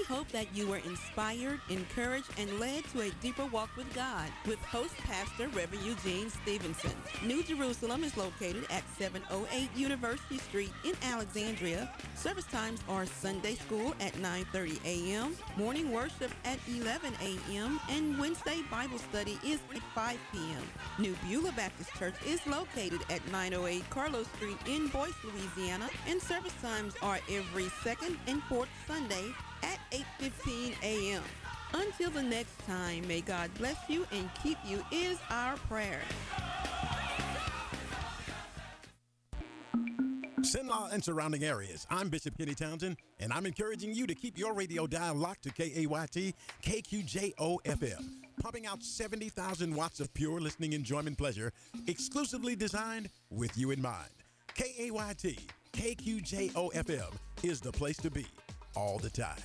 hope that you were inspired, encouraged, and led to a deeper walk with God with host pastor Reverend Eugene Stevenson. New Jerusalem is located at 708 University Street in Alexandria. Service times are Sunday school at 9:30 a.m., morning worship at 11 a.m., and Wednesday Bible study is at 5 p.m. New Beulah Baptist Church is located at 908 Carlos Street in Boyce, Louisiana, and service times are every second and fourth Sunday at 8:15 a.m. Until the next time, may God bless you and keep you is our prayer. Cenla and surrounding areas, I'm Bishop Kenny Townsend, and I'm encouraging you to keep your radio dial locked to KAYT KQJO FM, pumping out 70,000 watts of pure listening enjoyment pleasure, exclusively designed with you in mind. KAYT KQJO FM is the place to be all the time.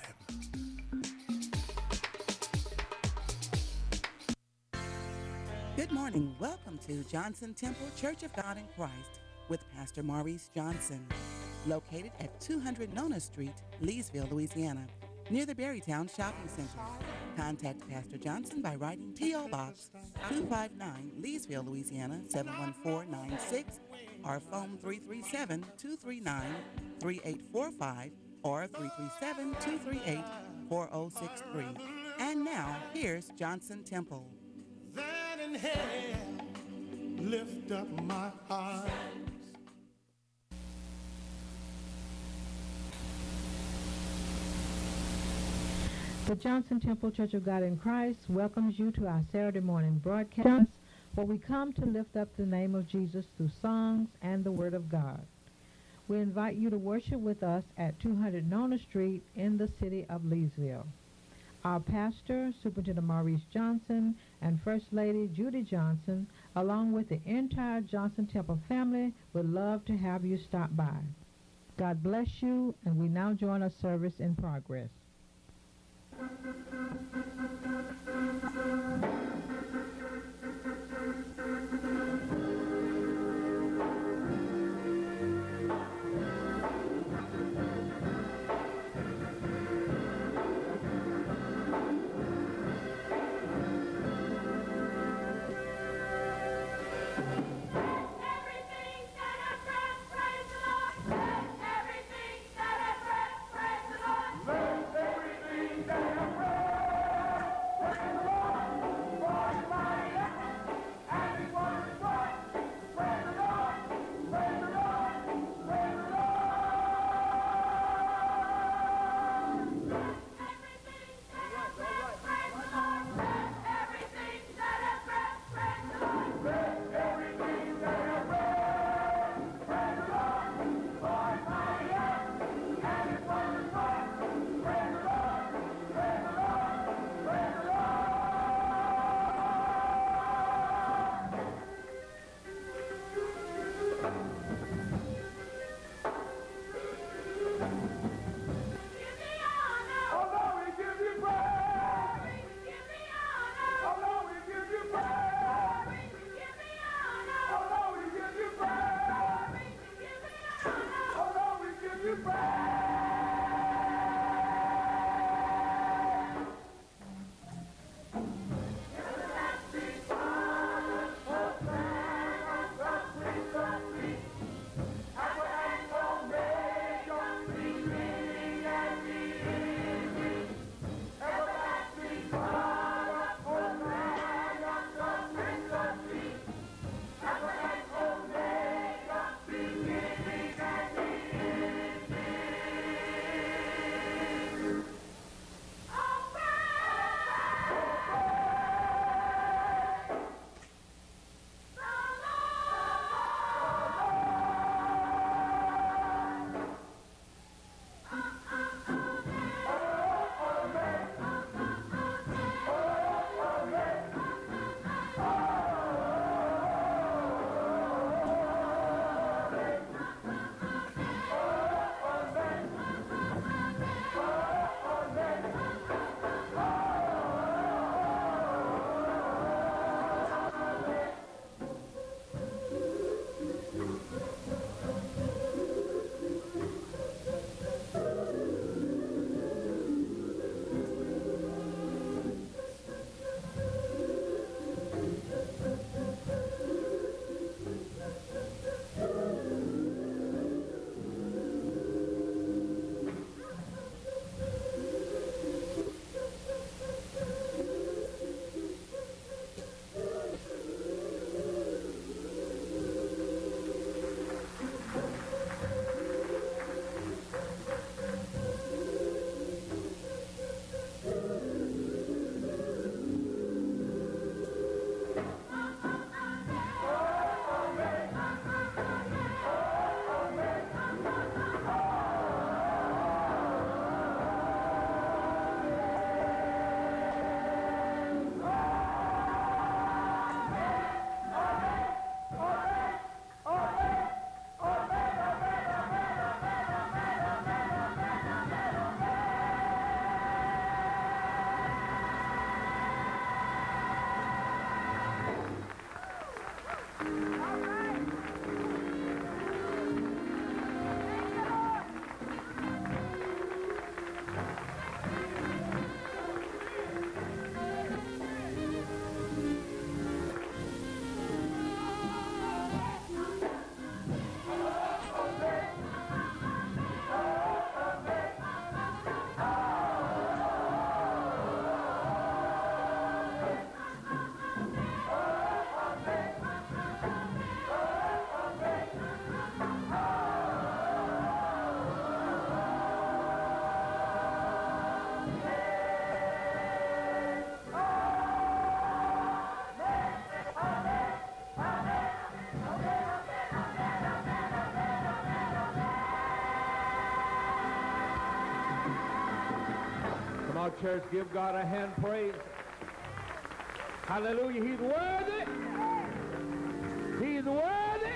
Good morning. Welcome to Johnson Temple Church of God in Christ with Pastor Maurice Johnson, located at 200 Nona Street, Leesville, Louisiana, near the Berrytown Shopping Center. Contact Pastor Johnson by writing P.O. Box 259, Leesville, Louisiana 71496, or phone 337-239-3845 or 337-238-4063. And now, here's Johnson Temple. That in hell, lift up my eyes. The Johnson Temple Church of God in Christ welcomes you to our Saturday morning broadcast, where we come to lift up the name of Jesus through songs and the Word of God. We invite you to worship with us at 200 Nona Street in the city of Leesville. Our pastor, Superintendent Maurice Johnson, and First Lady Judy Johnson, along with the entire Johnson Temple family, would love to have you stop by. God bless you, and we now join a service in progress. Everything stand up, praise the Lord. on, church, give God a hand praise. Hallelujah. He's worthy. He's worthy.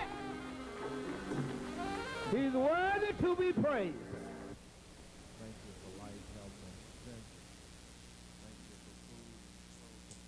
He's worthy to be praised. Thank you for life, health, and strength. Thank you for food and clothing.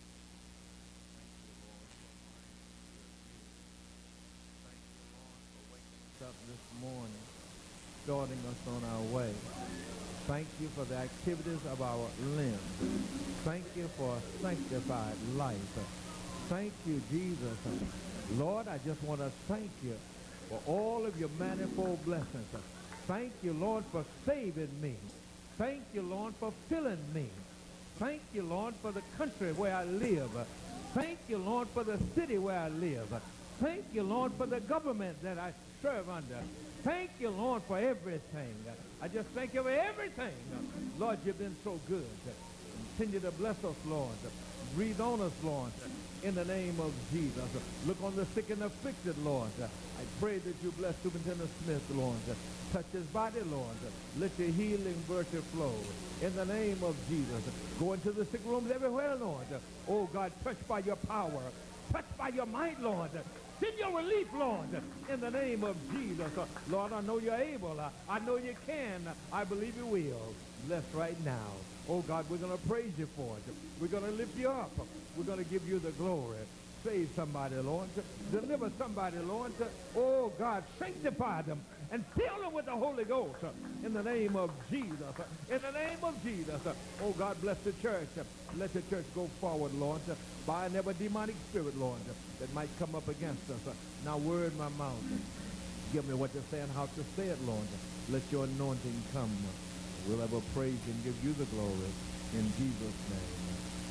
Thank you, Lord, for waking us up this morning, starting us on our way. Thank you for the activities of our limbs. Thank you for a sanctified life. Thank you, Jesus. Lord, I just want to thank you for all of your manifold blessings. Thank you, Lord, for saving me. Thank you, Lord, for filling me. Thank you, Lord, for the country where I live. Thank you, Lord, for the city where I live. Thank you, Lord, for the government that I serve under. Thank you, Lord, for everything. I just thank you for everything. Lord, you've been so good. Continue to bless us, Lord. Breathe on us, Lord, in the name of Jesus. Look on the sick and afflicted, Lord. I pray that you bless Superintendent Smith, Lord. Touch his body, Lord. Let your healing virtue flow in the name of Jesus. Go into the sick rooms everywhere, Lord. Oh, God, touch by your power. Touch by your might, Lord. Send your relief, Lord, in the name of Jesus. Lord, I know you're able. I know you can. I believe you will. Bless right now. Oh, God, we're going to praise you for it. We're going to lift you up. We're going to give you the glory. Save somebody, Lord. Deliver somebody, Lord. Oh, God, sanctify them and fill them with the Holy Ghost in the name of Jesus. In the name of Jesus. Oh, God, bless the church. Let the church go forward, Lord. Bind every demonic spirit, Lord, that might come up against us. Now, word my mouth. Give me what to say and how to say it, Lord. Let your anointing come. We'll ever praise and give you the glory. In Jesus' name,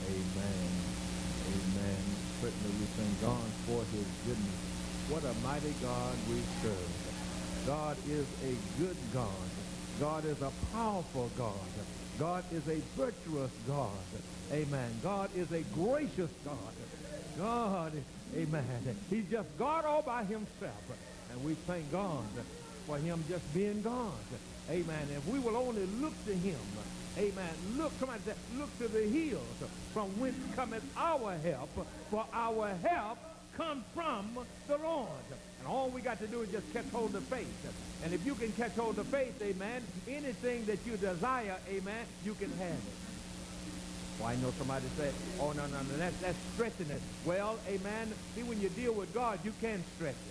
amen. Amen. Certainly we thank God for his goodness. What a mighty God we serve. God is a good God. God is a powerful God. God is a virtuous God. Amen. God is a gracious God. God, amen. He's just God all by himself. And we thank God for him just being God. Amen. If we will only look to him, amen. Look, somebody said, look to the hills from whence cometh our help, for our help comes from the Lord. And all we got to do is just catch hold of faith. And if you can catch hold of faith, amen, anything that you desire, amen, you can have it. Well, I know somebody say, oh, no, that's stretching it. Well, amen, see, when you deal with God, you can stretch it.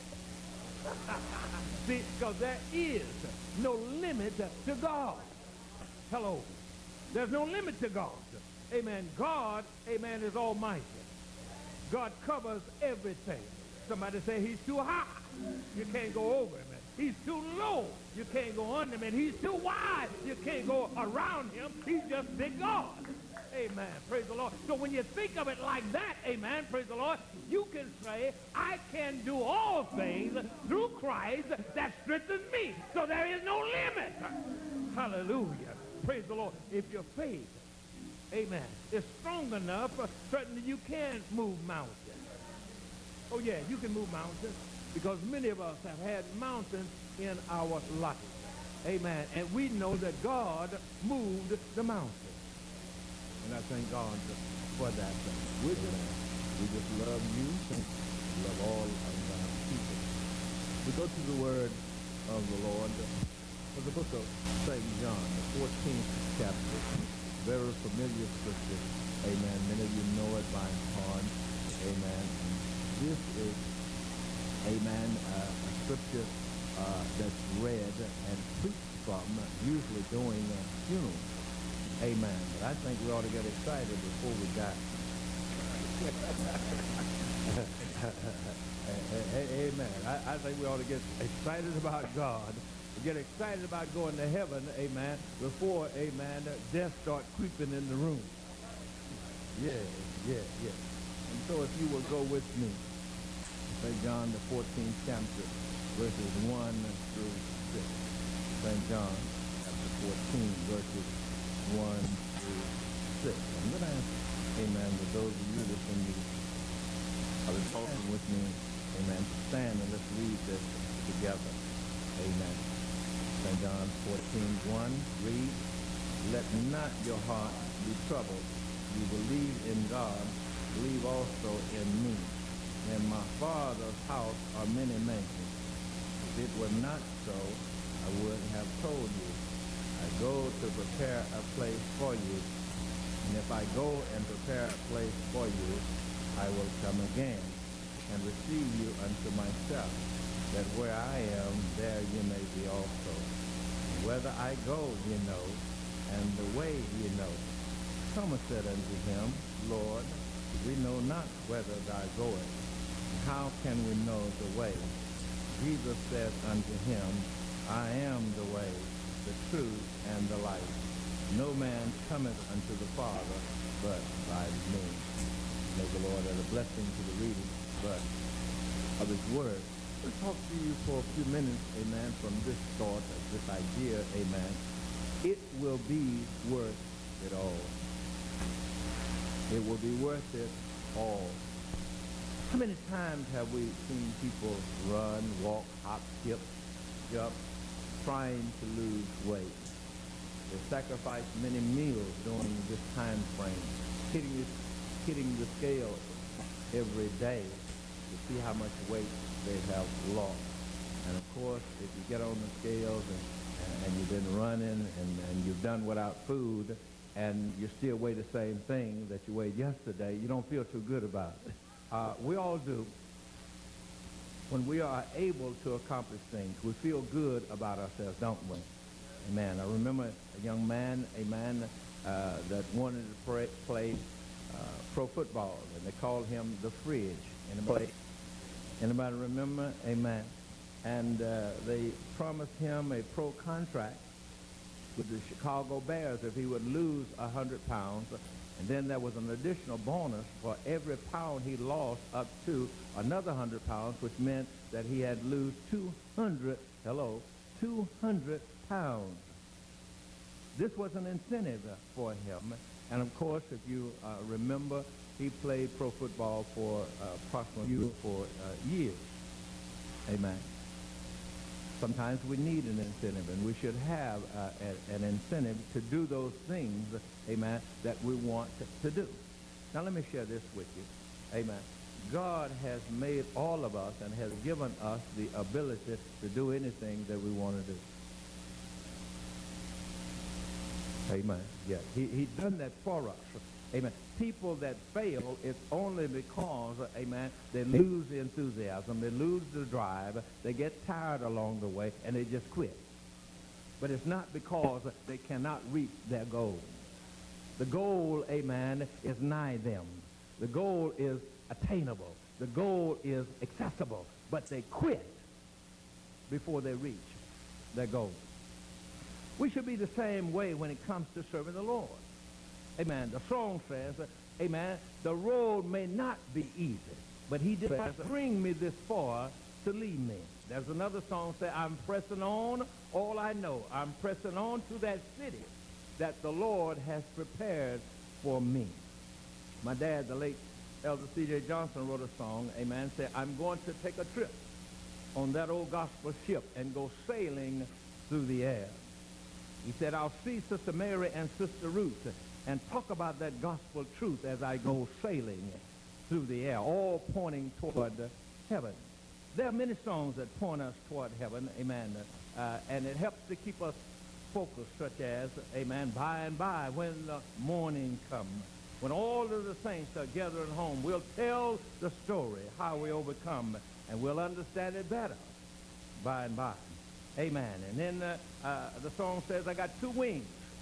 See, because there is no limit to God. Hello. There's no limit to God. Amen. God, amen, is almighty. God covers everything. Somebody say he's too high. You can't go over him. He's too low. You can't go under him. He's too wide. You can't go around him. He's just big God. Amen. Praise the Lord. So when you think of it like that, amen, praise the Lord, you can say, I can do all things through Christ that strengthens me. So there is no limit. Hallelujah. Praise the Lord. If your faith, amen, is strong enough, certainly you can move mountains. Oh, yeah, you can move mountains because many of us have had mountains in our life. Amen. And we know that God moved the mountain. And I thank God for that. We just love you. Love all of God's people. We go to the word of the Lord for the book of St. John, the 14th chapter. Very familiar scripture. Amen. Many of you know it by heart. Amen. This is, amen, a scripture that's read and preached from, usually during funerals. Amen. But I think we ought to get excited before we die. Amen. I think we ought to get excited about God. Get excited about going to heaven, amen, before, amen, death start creeping in the room. Yeah. And so if you will go with me, St. John, the 14th chapter, verses 1 through 6. St. John, chapter 14, verses 1 through 6. I'm going to ask, amen, to those of you that can be talking with me, amen, to stand and let's read this together. Amen. St. John 14:1, read. Let not your heart be troubled. You believe in God, believe also in me. In my Father's house are many mansions. If it were not so, I would have told you. I go to prepare a place for you. And if I go and prepare a place for you, I will come again and receive you unto myself, that where I am, there you may be also. And whether I go, you know, and the way you know. Thomas said unto him, Lord, we know not whither thou goest. How can we know the way? Jesus said unto him, I am the way, the truth, and the life. No man cometh unto the Father but by me. May the Lord add a blessing to the reading of his word. Let's talk to you for a few minutes, amen, from this thought, this idea, amen. It will be worth it all. It will be worth it all. How many times have we seen people run, walk, hop, skip, jump, trying to lose weight? They sacrifice many meals during this time frame, hitting the scale every day to see how much weight they have lost. And of course, if you get on the scales and you've been running and you've done without food and you still weigh the same thing that you weighed yesterday, you don't feel too good about it. We all do. When we are able to accomplish things, we feel good about ourselves, don't we? Amen. I remember a young man, that wanted to play pro football, and they called him the Fridge. Anybody remember? Amen. And they promised him a pro contract with the Chicago Bears if he would lose 100 pounds. And then there was an additional bonus for every pound he lost up to another 100 pounds, which meant that he had to lose 200 pounds. This was an incentive for him. And of course, if you remember, he played pro football for approximately 4 years. Amen. Sometimes we need an incentive, and we should have an incentive to do those things, amen, that we want to do. Now let me share this with you. Amen. God has made all of us and has given us the ability to do anything that we want to do. Amen. Yeah, he done that for us. Amen. People that fail, it's only because, amen, they lose the enthusiasm, they lose the drive, they get tired along the way, and they just quit. But it's not because they cannot reach their goal. The goal, amen, is nigh them. The goal is attainable. The goal is accessible. But they quit before they reach their goal. We should be the same way when it comes to serving the Lord. Amen. The song says, amen, the road may not be easy, but he did not bring me this far to leave me. There's another song say, I'm pressing on all I know. I'm pressing on to that city that the Lord has prepared for me. My dad, the late Elder C.J. Johnson, wrote a song, amen, said, I'm going to take a trip on that old gospel ship and go sailing through the air. He said, I'll see Sister Mary and Sister Ruth and talk about that gospel truth as I go sailing through the air, all pointing toward heaven. There are many songs that point us toward heaven, amen, and it helps to keep us focused, such as, amen, by and by, when the morning comes, when all of the saints are gathering home, we'll tell the story, how we overcome, and we'll understand it better by and by. Amen. And then the song says, I got two wings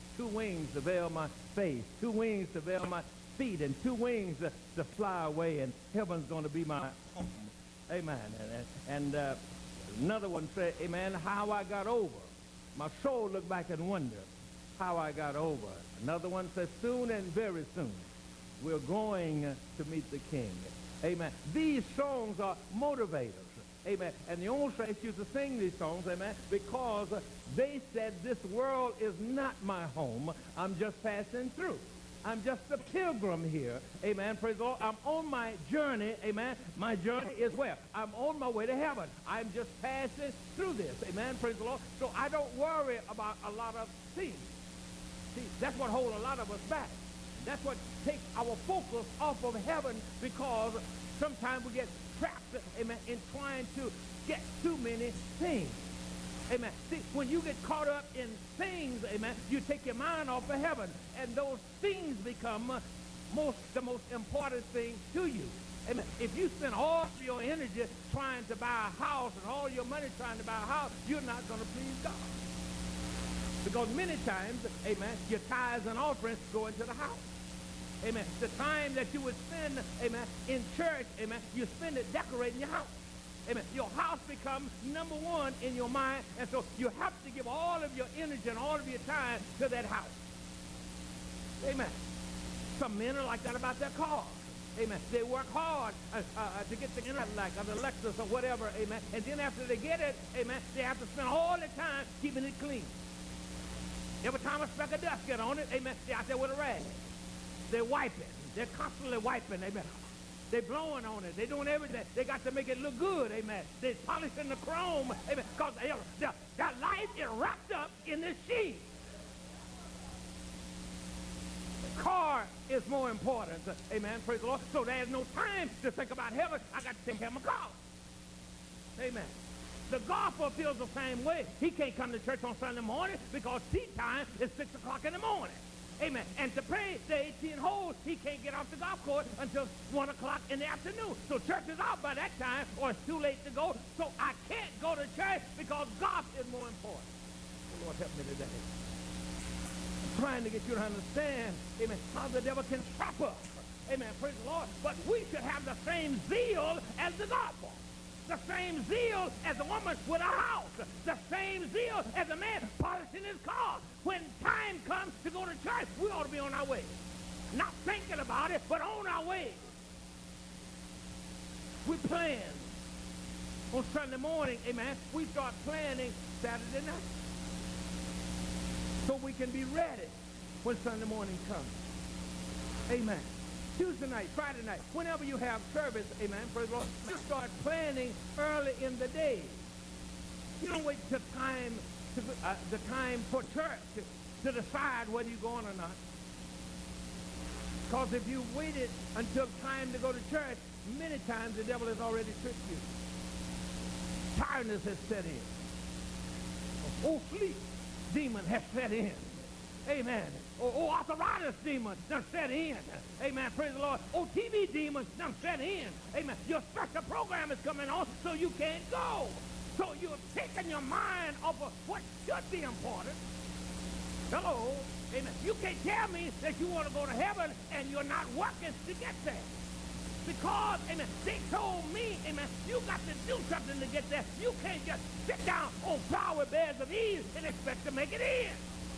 to veil my face, 2 wings to veil my feet, and 2 wings to fly away, and heaven's going to be my home. Amen. And another one said, amen, how I got over. My soul looked back and wondered how I got over. Another one says, soon and very soon, we're going to meet the King. Amen. These songs are motivators. Amen. And the old saints used to sing these songs, amen, because they said this world is not my home. I'm just passing through. I'm just a pilgrim here. Amen. Praise the Lord. I'm on my journey. Amen. My journey is where? I'm on my way to heaven. I'm just passing through this. Amen. Praise the Lord. So I don't worry about a lot of things. See, that's what holds a lot of us back. That's what takes our focus off of heaven, because sometimes we get trapped, amen, in trying to get too many things. Amen. See, when you get caught up in things, amen, you take your mind off of heaven, and those things become the most important thing to you. Amen. If you spend all of your energy trying to buy a house and all your money trying to buy a house, you're not going to please God. Because many times, amen, your tithes and offerings go into the house. Amen. The time that you would spend, amen, in church, amen, you spend it decorating your house. Amen. Your house becomes number one in your mind, and so you have to give all of your energy and all of your time to that house. Amen. Some men are like that about their car. Amen. They work hard to get the like a Lexus or whatever, amen, and then after they get it, amen, they have to spend all the time keeping it clean. Every time a speck of dust get on it, amen, they're out there with a rag. They're wiping. They're constantly wiping, amen. They're blowing on it. They're doing everything. They got to make it look good, amen. They're polishing the chrome, amen, because their life is wrapped up in this sheet. The car is more important, amen, praise the Lord. So there's no time to think about heaven. I got to take care of my car. Amen. The golfer feels the same way. He can't come to church on Sunday morning because tea time is 6 o'clock in the morning. Amen. And to play the 18 holes, he can't get off the golf course until 1 o'clock in the afternoon. So church is out by that time, or it's too late to go. So I can't go to church because golf is more important. The Lord help me today. I'm trying to get you to understand, amen, how the devil can trap us. Amen. Praise the Lord. But we should have the same zeal as the golfer. The same zeal as a woman with a house. The same zeal as a man polishing his car. When time comes to go to church, we ought to be on our way. Not thinking about it, but on our way. We plan. On Sunday morning, amen, we start planning Saturday night. So we can be ready when Sunday morning comes. Amen. Tuesday night, Friday night, whenever you have service, amen, praise the Lord, you start planning early in the day. You don't wait till the time for church to decide whether you're going or not. Because if you waited until time to go to church, many times the devil has already tricked you. Tiredness has set in. Oh, sleep demon has set in. Amen. Oh, arthritis demon done set in. Amen. Praise the Lord. Oh, TV demon done set in. Amen. Your special program is coming on, so you can't go. So you're taking your mind off of what should be important. Hello. Amen. You can't tell me that you want to go to heaven and you're not working to get there. Because, amen, they told me, amen, you got to do something to get there. You can't just sit down on flower beds of ease and expect to make it in.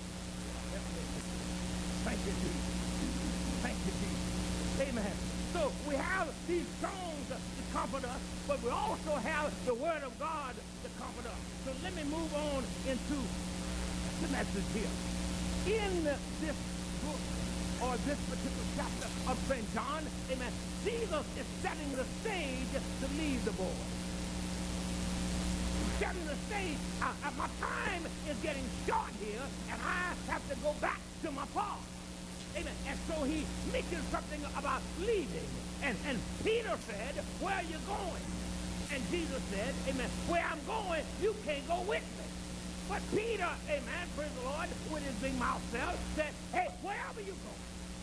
Thank you, Jesus. Thank you, Jesus. Amen. So we have these songs to comfort us, but we also have the Word of God to comfort us. So let me move on into the message here. In this book, or this particular chapter of St. John, amen, Jesus is setting the stage to leave the boy. He's setting the stage. My time is getting short here, and I have to go back to my father. Amen. And so he mentioned something about leaving. And Peter said, where are you going? And Jesus said, amen, where I'm going, you can't go with me. But Peter, amen, praise the Lord, with his big mouth said, hey, wherever you go,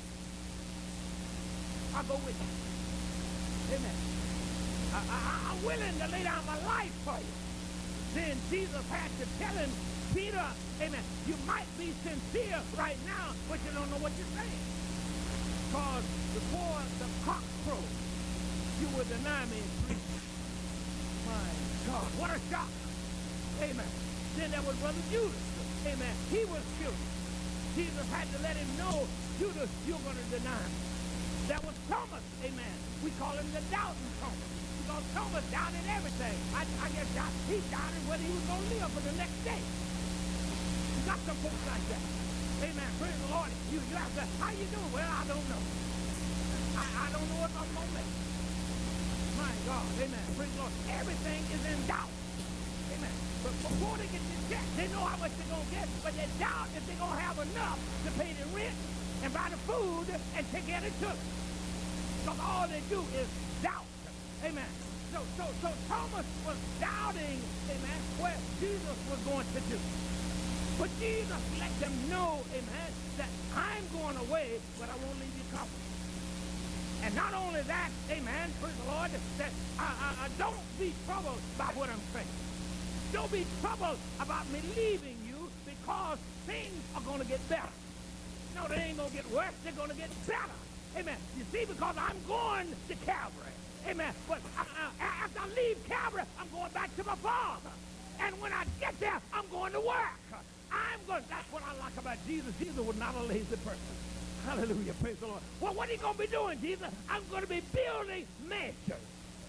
I'll go with you. Amen. I'm willing to lay down my life for you. Then Jesus had to tell him, Peter, amen, you might be sincere right now, but you don't know what you're saying. Because before the cock crows, you will deny me 3 times. My God, what a shock. Amen. Then there was Brother Judas. Amen. He was guilty. Jesus had to let him know, Judas, you're going to deny me. There was Thomas. Amen. We call him the doubting Thomas. Because Thomas doubted everything. I guess he doubted whether he was going to live for the next day. You got some folks like that. Amen. Praise the Lord. You have to, how you doing? Well, I don't know. I don't know if I'm going to make it. My God. Amen. Praise the Lord. Everything is in doubt. Amen. But before they get the check, they know how much they're going to get, but they doubt if they're going to have enough to pay the rent and buy the food and take care of the children. Because all they do is doubt. Amen. So Thomas was doubting, amen, what Jesus was going to do. But Jesus let them know, amen, that I'm going away, but I won't leave you comfortless. And not only that, amen, praise the Lord, that I don't be troubled by what I'm saying. Don't be troubled about me leaving you because things are going to get better. No, they ain't going to get worse. They're going to get better. Amen. You see, because I'm going to Calvary. Amen. But after I leave Calvary, I'm going back to my Father. And when I get there, I'm going to work. That's what I like about Jesus. Jesus was not a lazy person. Hallelujah. Praise the Lord. Well, what are you going to be doing, Jesus? I'm going to be building mansions.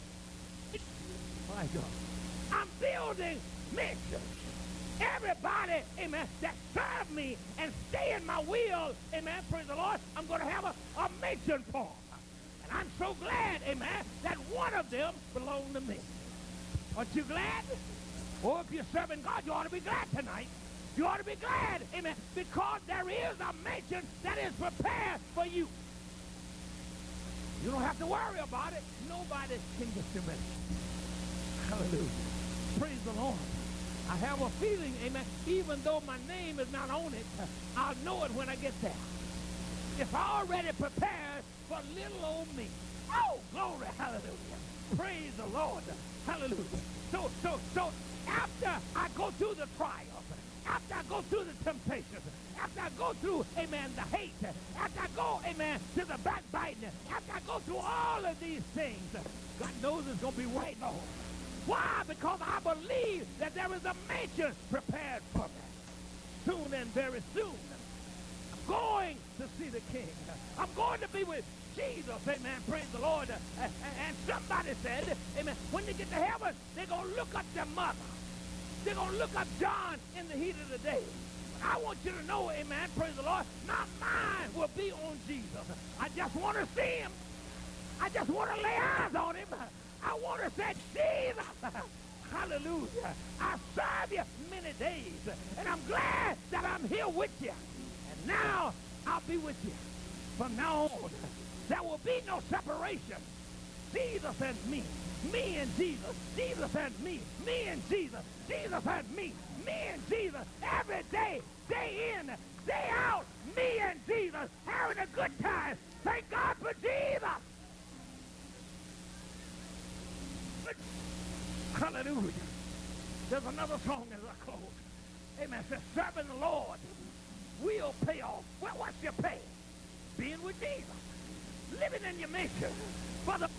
My God. I'm building mansions. Everybody, amen, that serve me and stay in my will, amen, praise the Lord, I'm going to have a mansion for them. And I'm so glad, amen, that one of them belongs to me. Aren't you glad? Or if you're serving God, you ought to be glad tonight. You ought to be glad, amen, because there is a mansion that is prepared for you. You don't have to worry about it. Nobody can get you mansion. Hallelujah. Praise the Lord. I have a feeling, amen, even though my name is not on it, I'll know it when I get there. It's already prepared for little old me. Oh, glory, hallelujah. Praise the Lord. Hallelujah. So after I go through the trials, after I go through the temptations, after I go through, amen, the hate, after I go, amen, to the backbiting, after I go through all of these things, God knows it's going to be waiting on. Why? Because I believe that there is a mansion prepared for me. Soon and very soon, I'm going to see the King. I'm going to be with Jesus, amen, praise the Lord. And somebody said, amen, when they get to heaven, they're going to look up their mother. They're going to look up John in the heat of the day. I want you to know, amen, praise the Lord, my mind will be on Jesus. I just want to see him. I just want to lay eyes on him. I want to say, Jesus, hallelujah, I serve you many days, and I'm glad that I'm here with you. And now I'll be with you. From now on, there will be no separation. Jesus and me and Jesus, Jesus and me and Jesus, Jesus and me and Jesus, every day, day in, day out, me and Jesus, having a good time. Thank God for Jesus. Hallelujah. There's another song as I close. Amen. It says, serving the Lord will pay off. Well, what's your pay? Being with Jesus. Living in your mission. For the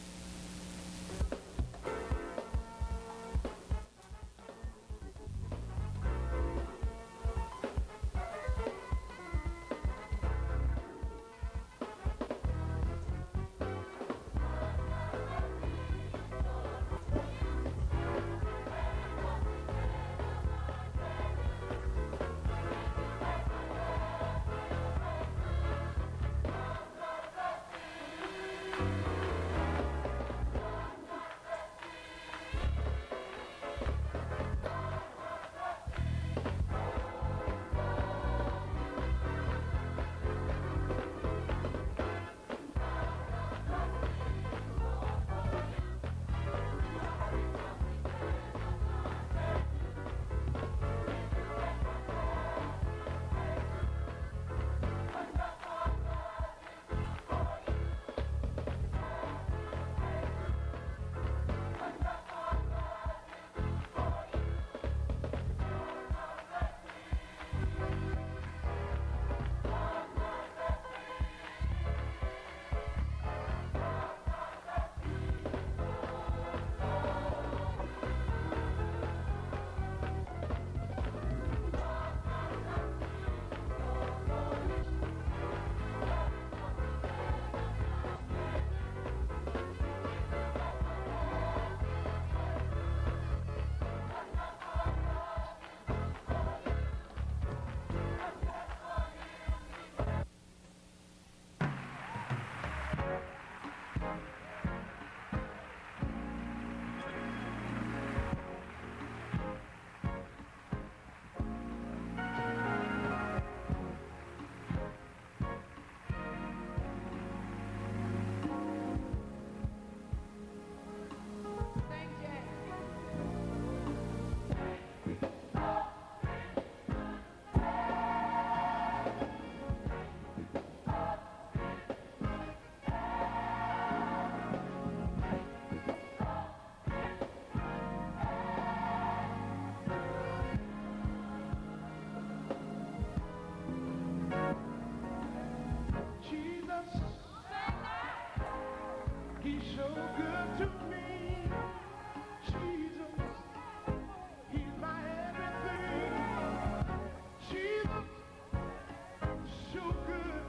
so good to me. Jesus, he's my everything. Jesus, so good.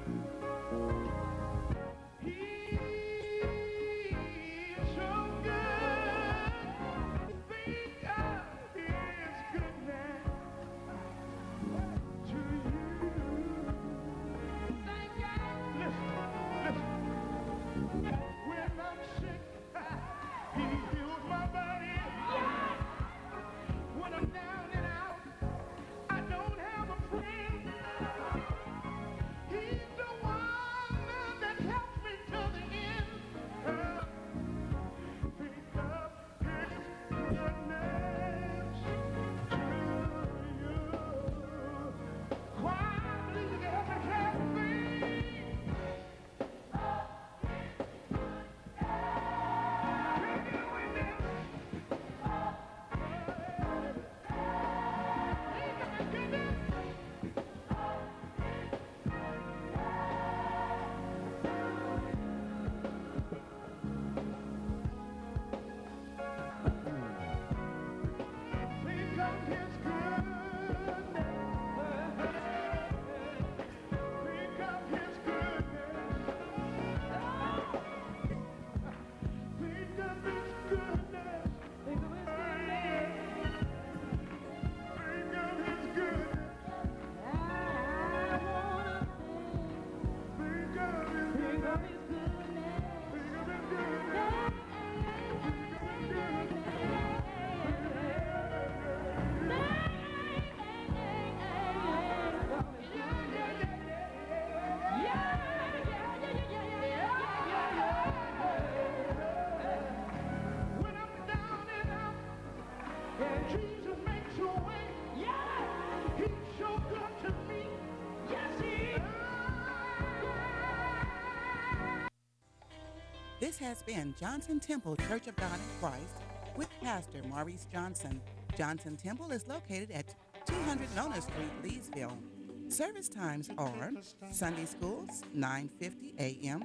He's so good. Think of his goodness to you. Listen. When I'm sick, he heals my body. When I'm down and out, I don't have a friend. He's the one that helps me to the end. Think of his goodness to you. Choir, please, you can help me clap, sing. Think of his goodness. Think of his goodness. Think of his goodness. Think of his goodness. Think of his When I'm down and out, Jesus makes a way. He's so good to me. Yes, he is. This has been Johnson Temple Church of God in Christ with Pastor Maurice Johnson. Johnson Temple is located at 200 Nona Street, Leesville. Service times are Sunday schools, 9:50 a.m.